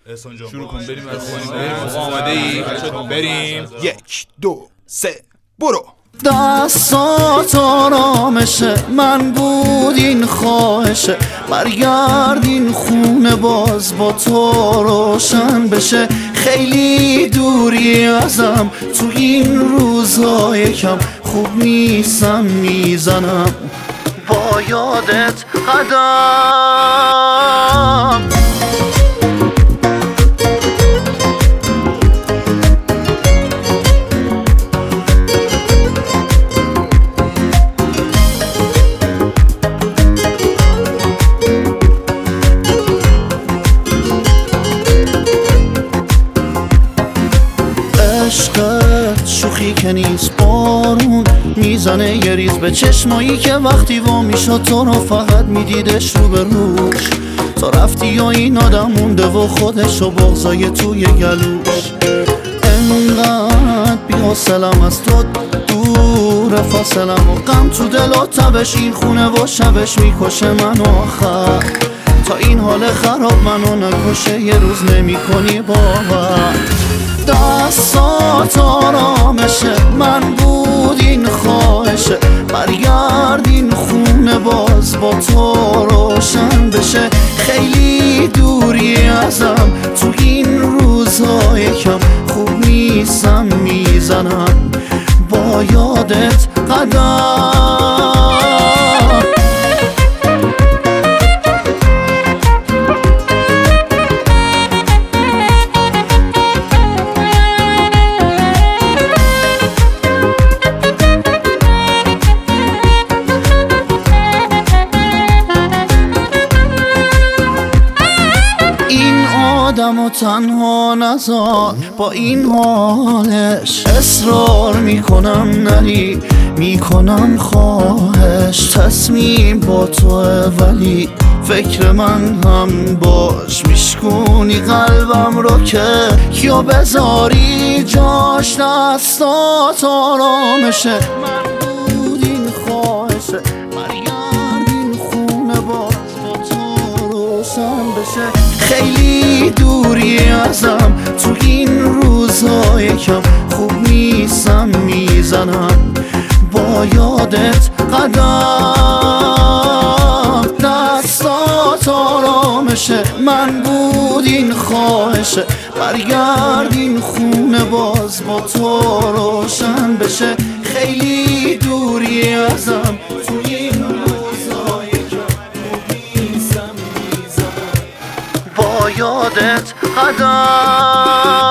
شروع کن بریم از خونیم. آماده ای؟ بریم. 1 2 3 برو. دستات آرامشه من بود این خواهشه، برگرد این خونه باز با تو روشن بشه. خیلی دوری ازم تو این روزهای کم، خوب نیستم میزنم با یادت قدم. عشقت شوخی که نیست، بارون میزنه یه ریز به چشمایی که وقتی وا میشد تو رو فقط میدیدش رو به روش. تو رفتی یا این آدم مونده و خودش و بغضای توی گلوش. انقدر بی‌حوصله‌ام از تو دور فاصلم و غم تو دل و تبش، این خونه و شبش میکشه منو آخر. تا این حال خراب منو نکشه یه روز نمی کنی باور. دستات آرامشه من بود این خواهشه، برگرد این خونه باز با تو روشن بشه. خیلی دوری ازم تو این روزهای کم، خوب نیستم میزنم با یادت قدم. آدم و تنها نذار با این حالش، اصرار میکنم نری میکنم خواهش. تصمیم با توه ولی فکر من هم باش، میشکونی قلبم رو که یا بذاری جاش. دستات آرامشه من بود این خواهشه، برگرد این خونه باز با تو روشن بشه. خیلی دوری ازم تو این روزهای کم، خوب نیستم میزنم با یادت قدم. دستات آرامشه من بود این خواهشه، برگرد این خونه باز با تو روشن بشه. خیلی دوری ازم تو این روزهای کم، خوب نیستم میزنم با یادت قدم.